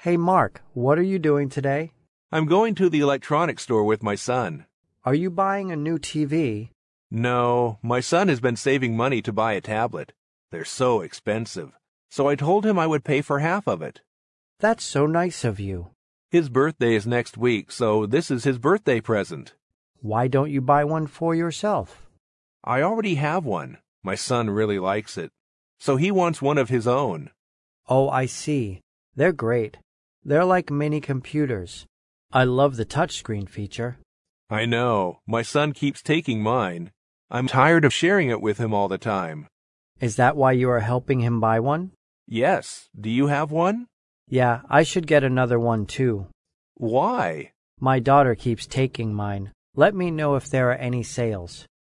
Hey Mark, what are you doing today? I'm going to the electronics store with my son. Are you buying a new TV? No, my son has been saving money to buy a tablet. They're so expensive. So I told him I would pay for half of it. That's so nice of you. His birthday is next week, so this is his birthday present. Why don't you buy one for yourself? I already have one. My son really likes it. So he wants one of his own. Oh, I see. They're great. They're like mini computers. I love the touchscreen feature. I know. My son keeps taking mine. I'm tired of sharing it with him all the time. Is that why you are helping him buy one? Yes. Do you have one? Yeah, I should get another one too. Why? My daughter keeps taking mine. Let me know if there are any sales.